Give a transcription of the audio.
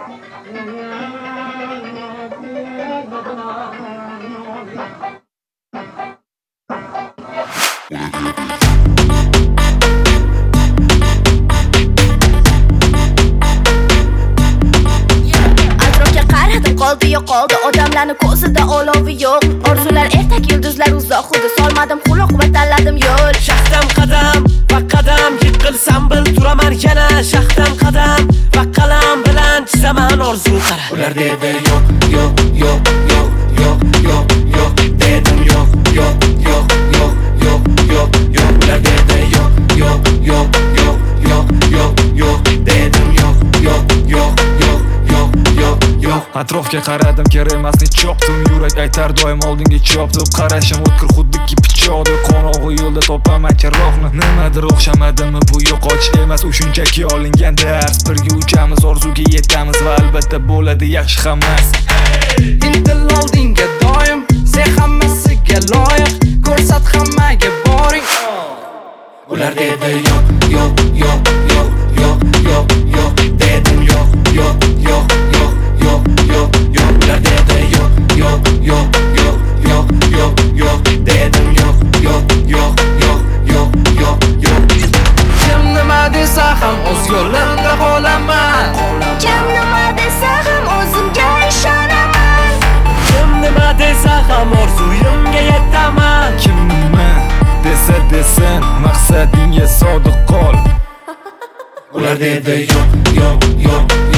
Qoldi yo'qoldi odamlarni ko'zida olovi yo'q. Orzular ertak yulduzlar uzoq xuddi solmadim quloq va tanladim yo'l. Shaxtam qadam va qadam yiqilsam bil turaman yana. Shaxtam qadam va qalam bilan chizaman orzu qara. Ular dedi yo'q yo'q yo'q yo'q yo'q yo'q yo'q dedim yo'q yo'q yo'q yo'q yo'q yo'q yo'q. Ular dedi yo'q yo'q yo'q yo'q yo'q yo'q yo'q dedim yo'q yo'q yo'q yo'q yo'q yo'q yo'q. Atrofga qaradim, kerak emasni chopdim. Yurak aytar doim oldinga chopdim. Qarashim o'tkir xuddiki pichoqda. Qorong'u yo'lda topaman chiroqni. Nimadir o'xshamadimi bu yo'qochish emas, u shunchaki olingan dars. Birga uchamiz, orzuga yetamiz va albatta bo'ladi yaxshi hammasi. Intil oldinga doim, sen hammasiga loyiq. Ko'rsat hammaga boring. Ular dedi yo'q yo'q yo'q yo'q yo'q yo'q yo'q dedim yo'q yo'q yo'q yo'q yo'q yo'q yo'q. Ular dedi yo'q yo'q yo'q yo'q yo'q yo'q yo'q dedim yo'q yo'q yo'q yo'q yo'q yo'q yo'q. Kim nima desa ham o'z yo'limda qolaman. Kim nima desa ham o'zimga ishonaman. Kim nima desa ham orzuyimga yetaman. Kim nima desa desin, maqsadingga sodiq qol. Ular dedi yo'q yo'q yo'q